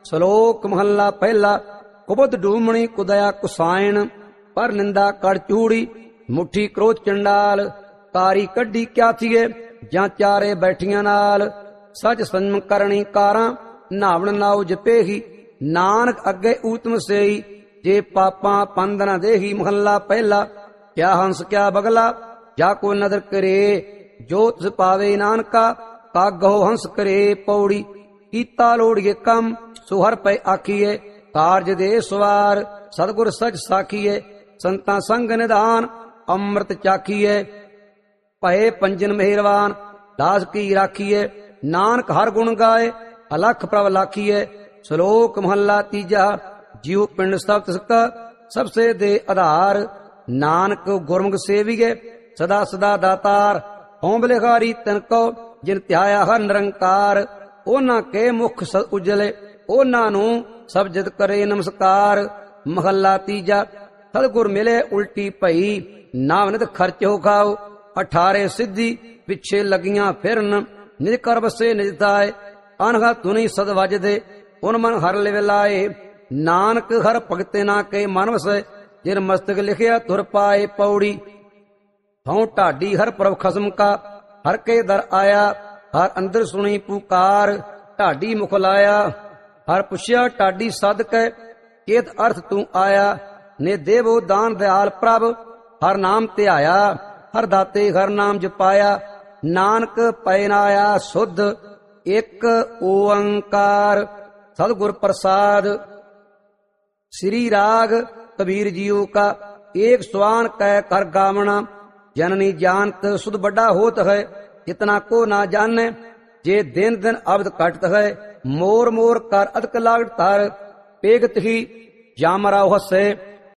ਸ਼ਲੋਕ ਮਹੱਲਾ ਪਹਿਲਾ। ਕੁਬਦ ਡੂਮਣੀ ਕੁਦਇਆ ਕੁਸਾਇਣ, ਪਰ ਨਿੰਦਾ ਕੜ ਚੂੜੀ, ਮੁੱਠੀ ਕ੍ਰੋਧ ਚੰਡਾਲ। ਕਾਰੀ ਕੱਢੀ ਕਿਆ ਥੀਏ, ਜਾਂ ਚਾਰੇ ਬੈਠੀਆਂ ਨਾਲ। ਸਚ ਸੰਜਮ ਕਰਨੀ ਕਾਰਾਂ, ਨਾਵਣ ਨਾਉ ਜਪੇਹੀ। ਨਾਨਕ ਅੱਗੇ ਊਤਮ ਸੇਈ, ਜੇ ਪਾਪਾਂ ਪੰਦ ਨ ਦੇਹੀ। ਮਹੱਲਾ ਪਹਿਲਾ। ਕਿਆ ਹੰਸ ਕਿਆ ਬਗਲਾ, ਜਾ ਕੋ ਨਦਰ ਕਰੇ। ਜੋ ਤਿਸ ਪਾਵੇ ਨਾਨਕਾ, ਕਾਗਹੁ ਹੰਸ ਕਰੇ। ਪੌੜੀ। ਕੀਤਾ ਲੋੜੀਏ ਕੰਮ, ਸੋ ਹਰ ਪੈ ਆਖੀਏ। ਕਾਰਜ ਦੇ ਸਵਾਰ, ਸਤਿਗੁਰ ਸਚ ਸਾਖੀਏ। ਸੰਤਾਂ ਸੰਗ ਨਿਧਾਨ, ਅੰਮ੍ਰਿਤ ਚਾਖੀਏ। ਭਏ ਪੰਜਨ ਮਿਹਰਵਾਨ, ਦਾਸ ਕੀ ਰਾਖੀਏ। ਨਾਨਕ ਹਰ ਗੁਣ ਗਾਏ, ਅਲਖ ਪ੍ਰਭ ਲਾਖੀਏ। ਸ਼ਲੋਕ ਮਹੱਲਾ ਤੀਜਾ। ਜਿਉ ਪਿੰਡ ਸਭ ਤਿਸ ਕਾ, ਸਭ ਸੇ ਦੇ ਆਧਾਰ। ਨਾਨਕ ਗੁਰਮੁਖ ਸੇਵੀਏ, ਸਦਾ ਸਦਾ ਦਾਤਾਰ। ਹਉ ਬਲਿਹਾਰੀ ਤਨ ਕੋ, ਜਿਨ ਧਿਆਇਆ ਹਰ ਨਿਰੰਕਾਰ। ਉਹਨਾਂ ਕੇ ਮੁਖ ਸਦ ਉਜਲੇ, ਉਹਨਾਂ ਨੂੰ ਸਭ ਜਿਤ ਕਰੇ ਨਮਸਕਾਰ। ਮਹੱਲਾ ਤੀਜਾ। ਸਤਿਗੁਰ ਮਿਲੇ ਉਲਟੀ ਭਈ, ਨਾਮ ਨਿਤ ਖਰਚੋ ਖਾਓ। 18 ਸਿੱਧੀ ਪਿੱਛੇ ਲੱਗੀਆਂ ਫਿਰਨ, ਨਿਜ ਕਰ ਵਸੇ ਨਿਜ ਤਾਏ। ਅਨਹਾ ਧੁਨੀ ਸਦ ਵੱਜਦੇ, ਉਨ ਮਨ ਹਰ ਲਿਵ ਲਾਏ। ਨਾਨਕ ਹਰ ਭਗਤੇ ਨਾ ਕੇ ਮਨ ਵਸੈ, ਜਿਨ ਮਸਤਕ ਲਿਖਿਆ ਤੁਰ ਪਾਏ। ਪੌੜੀ। ਹਉ ਢਾਡੀ ਹਰ ਪ੍ਰਭ ਖਸਮ ਕਾ, ਹਰ ਕੇ ਦਰ ਆਇਆ। ਹਰ ਅੰਦਰ ਸੁਣੀ ਪੁਕਾਰ, ਢਾਡੀ ਮੁਖ ਲਾਇਆ। ਹਰ ਪੁੱਛਿਆ ਢਾਡੀ ਸਦ ਕੈ, ਕੇਤ ਅਰਥ ਤੂੰ ਆਇਆ। ਨੇ ਦੇਵੋ ਦਾਨ ਦਿਆਲ ਪ੍ਰਭ, ਹਰ ਨਾਮ ਧਿਆਇਆ। ਹਰ ਦਾਤੇ ਹਰ ਨਾਮ ਜਪਾਇਆ। ਨਾਨਕ ਪੈ ਨਾਇਆ ਸੁਧ, ਇੱਕ ਓੰਕਾਰ। ਸਤਿਗੁਰ ਪ੍ਰਸਾਦ। ਸ੍ਰੀ ਰਾਗ ਕਬੀਰ ਜੀਓ ਕਾ, ਏਕ ਸਵਾਨ ਕੈ ਕਰ ਗਾਵਣਾ। ਜਨਨੀ ਜਾਨਤ ਸੁਧ ਵੱਡਾ ਹੋਤ ਹੈ, ਇਤਨਾ ਕੋ ਨਾ ਜਾਣੈ। ਜੇ ਦਿਨ ਦਿਨ ਅਬਦ ਘਟਤ ਹੈ, ਮੋਰ ਮੋਰ ਕਰ ਅਦਕ ਲਾਗਤ ਧਰ। ਪੇਗਤ ਹੀ ਜਾਮਰਾਉ ਹੱਸੇ,